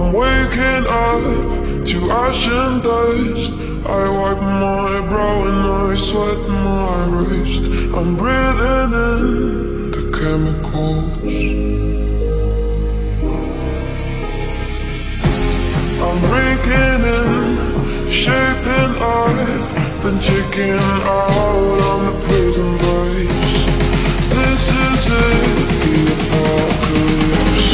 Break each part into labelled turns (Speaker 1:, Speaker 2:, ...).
Speaker 1: waking up to ash and dust. I wipe my brow and I sweat my wrist. I'm breathing in the chemicals. I'm breaking in, shaping art, then checking out on the prison bus. This is it, the apocalypse.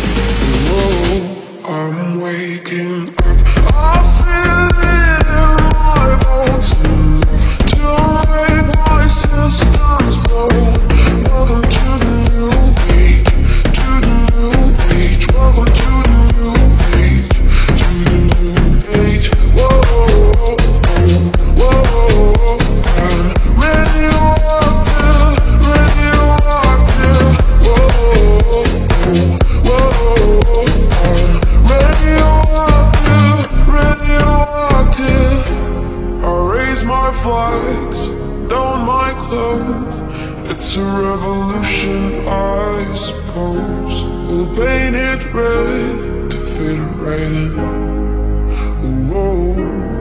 Speaker 1: Whoa, I'm waking up. I feel it in my bones enough to make my systems blow. Welcome to the new age, to the new age. Welcome to the new age, to the new age. Whoa, whoa, whoa. I'm radioactive, radioactive. Whoa, whoa. I'm radioactive, radioactive. I raise my flags, don my clothes. It's a revolution, I suppose. We'll paint it red to fit it right in. Whoa.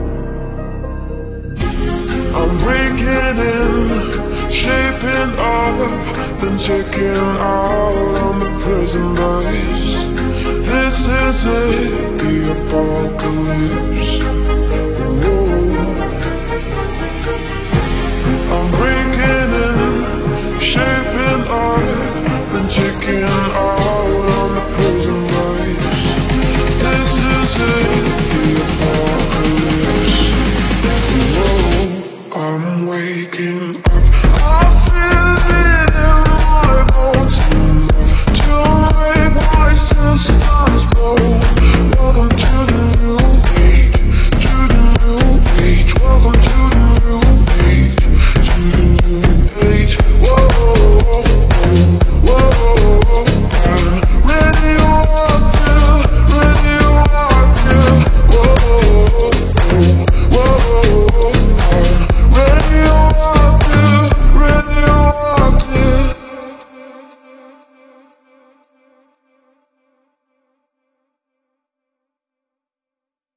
Speaker 1: I'm breaking in, shaping up, then checking out on the prison bus. This is it, the apocalypse. Whoa. I'm breaking in, shaping up, then checking out